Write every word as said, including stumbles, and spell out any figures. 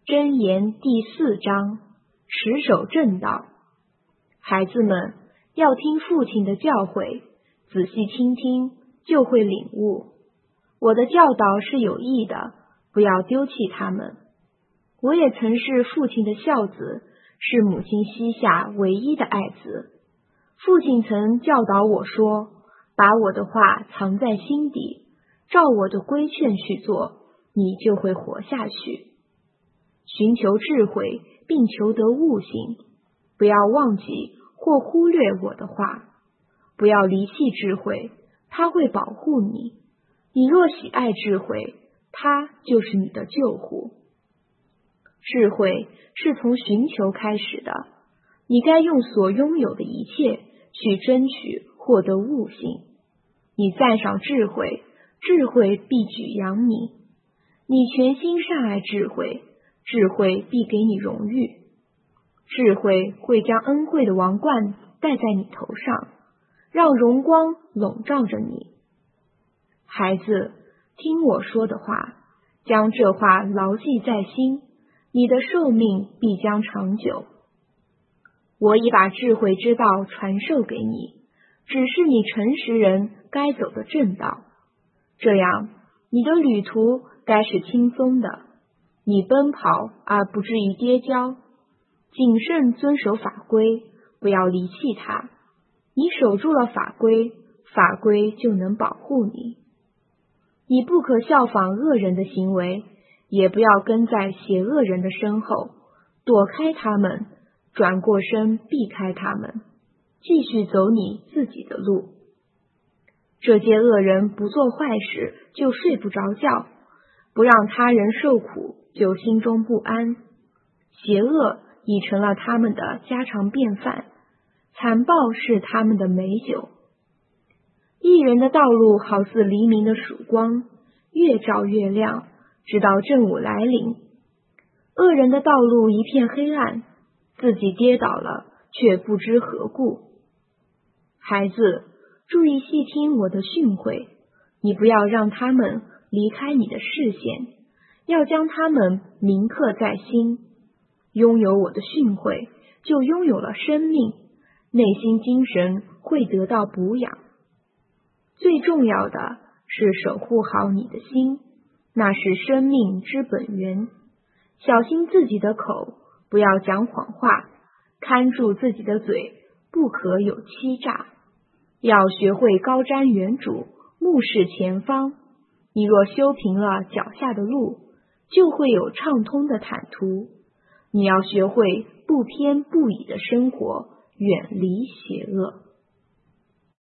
箴言第四章，持守正道。孩子们要听父亲的教诲，仔细倾听，就会领悟。我的教导是有益的，不要丢弃他们。我也曾是父亲的孝子，是母亲膝下唯一的爱子。父亲曾教导我说，把我的话藏在心底，照我的规劝去做，你就会活下去。寻求智慧，并求得悟性，不要忘记或忽略我的话，不要离弃智慧，它会保护你。你若喜爱智慧，它就是你的救护。智慧是从寻求开始的，你该用所拥有的一切去争取获得悟性。你赞赏智慧，智慧必举扬你。你全心善爱智慧，智慧必给你荣誉。智慧会将恩惠的王冠戴在你头上，让荣光笼罩着你。孩子，听我说的话，将这话牢记在心，你的寿命必将长久。我已把智慧之道传授给你，只是你诚实人该走的正道。这样，你的旅途该是轻松的，你奔跑而不至于跌跤。谨慎遵守法规，不要离弃它。你守住了法规，法规就能保护你。你不可效仿恶人的行为，也不要跟在邪恶人的身后，躲开他们，转过身避开他们，继续走你自己的路。这些恶人不做坏事就睡不着觉，不让他人受苦就心中不安。邪恶已成了他们的家常便饭，残暴是他们的美酒。义人的道路好似黎明的曙光，越照越亮，直到正午来临。恶人的道路一片黑暗，自己跌倒了，却不知何故。孩子，注意细听我的训诲，你不要让他们离开你的视线，要将他们铭刻在心。拥有我的训诲，就拥有了生命，内心精神会得到补养。最重要的是守护好你的心，那是生命之本源。小心自己的口，不要讲谎话，看住自己的嘴，不可有欺诈。要学会高瞻远瞩，目视前方。你若修平了脚下的路，就会有畅通的坦途。你要学会不偏不倚的生活，远离邪恶。